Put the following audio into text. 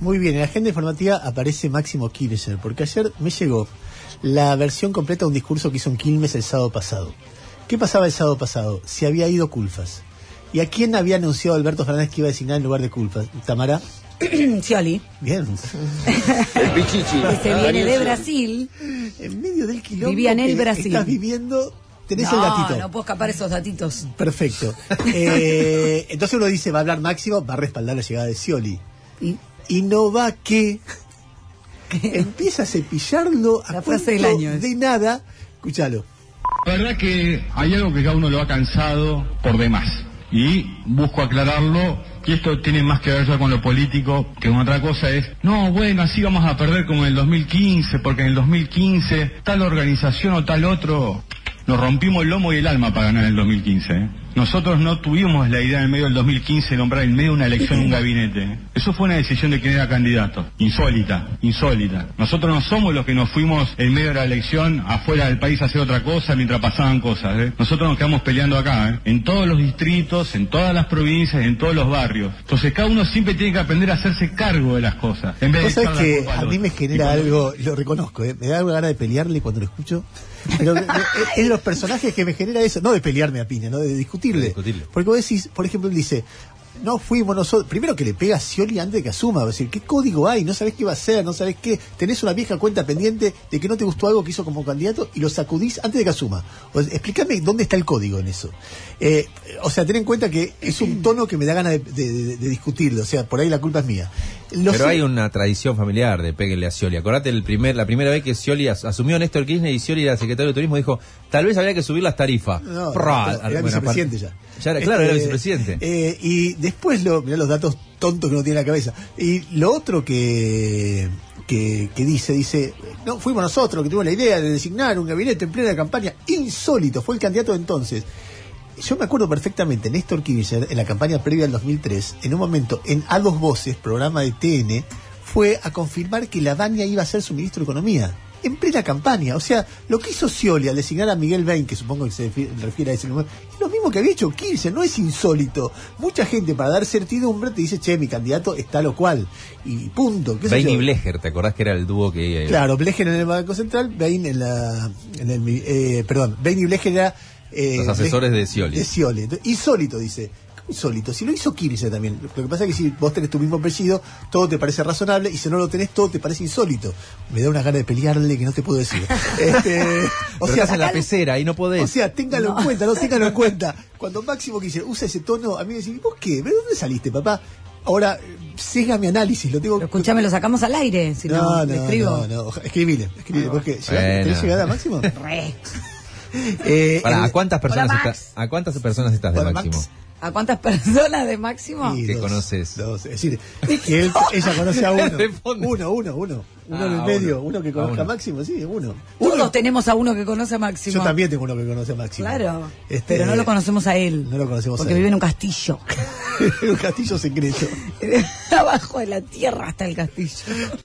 Muy bien, en la agenda informativa aparece Máximo Kirchner, porque ayer me llegó la versión completa de un discurso que hizo en Quilmes el sábado pasado. ¿Qué pasaba el sábado pasado? Se había ido Culfas. ¿Y a quién había anunciado Alberto Fernández que iba a designar en lugar de Culfas? ¿Tamara? Scioli. Bien. El Pichichi. Que se viene de Brasil. En medio del quilombo Vivía en el que Brasil. estás viviendo, tenés el gatito. No puedo escapar esos datitos. Perfecto. Entonces uno dice, va a hablar Máximo, va a respaldar la llegada de Scioli. Y no va que empieza a cepillarlo a La frase del año es. de nada. Escúchalo. La verdad que hay algo que cada uno lo ha cansado por demás. Y busco aclararlo, y esto tiene más que ver ya con lo político que con otra cosa. Es, no, bueno, así vamos a perder como en el 2015, porque en el 2015 tal organización o tal otro, nos rompimos el lomo y el alma para ganar en el 2015, ¿eh? Nosotros no tuvimos la idea en el medio del 2015 de nombrar en medio de una elección un gabinete, ¿eh? Eso fue una decisión de quien era candidato. Insólita. Nosotros no somos los que nos fuimos en medio de la elección afuera del país a hacer otra cosa mientras pasaban cosas, ¿eh? Nosotros nos quedamos peleando acá, ¿eh? En todos los distritos, en todas las provincias, en todos los barrios. Entonces cada uno siempre tiene que aprender a hacerse cargo de las cosas. En vez de Cosa que echar la culpa a al mí me otro. genera algo, lo reconozco, me da una gana de pelearle cuando lo escucho. Pero es de los personajes que me genera eso, no de pelearme a piña, no de discutirle. Porque vos decís, por ejemplo, él dice, no fuimos nosotros, primero que le pega a Scioli antes de que asuma, va a decir, ¿qué código hay? No sabés qué va a hacer, no sabés qué, tenés una vieja cuenta pendiente de que no te gustó algo que hizo como candidato y lo sacudís antes de que asuma. Explícame dónde está el código en eso. O sea, ten en cuenta que es un tono que me da ganas de discutirlo, o sea, por ahí la culpa es mía. Pero hay una tradición familiar de péguenle a Scioli. Acordate la primera vez que Scioli asumió Néstor Kirchner y Scioli era secretario de Turismo, dijo, tal vez habría que subir las tarifas. No, era vicepresidente ya. Claro, era vicepresidente. Y después, mirá los datos tontos que no tiene en la cabeza. Y lo otro que dice, no, fuimos nosotros que tuvimos la idea de designar un gabinete en plena campaña. Insólito, fue el candidato de entonces. Yo me acuerdo perfectamente, Néstor Kirchner, en la campaña previa al 2003, en un momento, en A Dos Voces, programa de TN, fue a confirmar que Lavagna iba a ser su ministro de Economía. En plena campaña. O sea, lo que hizo Scioli al designar a Miguel Bain, que supongo que se refiere a ese número, es lo mismo que había hecho Kirchner, no es insólito. Mucha gente, para dar certidumbre, te dice, che, mi candidato está lo cual. Y punto. Bain y Blecher, ¿te acordás que era el dúo que... Claro, Blecher en el Banco Central, Bain Bain y Blecher era... los asesores de Scioli. Entonces, insólito, dice. Insólito, si lo hizo Kirchner también. Lo que pasa es que si vos tenés tu mismo apellido, todo te parece razonable, y si no lo tenés, todo te parece insólito. Me da una gana de pelearle que no te puedo decir. O sea, en la pecera y no podés. O sea, téngalo en cuenta. Cuando Máximo Kirchner usa ese tono, a mí me dicen, ¿vos qué? ¿De dónde saliste, papá? Ahora, siga mi análisis, lo tengo. Pero escuchame, lo sacamos al aire, si no, le escribo. No, escribile, porque ¿tenés llegada, Máximo? ¿A cuántas personas estás de Máximo? ¿A cuántas personas de Máximo? Sí, que conoces? Dos. Es decir, que ella conoce a uno. Uno en el medio. Uno que conozca a Máximo, sí, uno. Todos tenemos a uno que conoce a Máximo. Yo también tengo uno que conoce a Máximo. Claro, pero no lo conocemos a él. No lo conocemos porque vive en un castillo. En un castillo secreto. Abajo de la tierra está el castillo.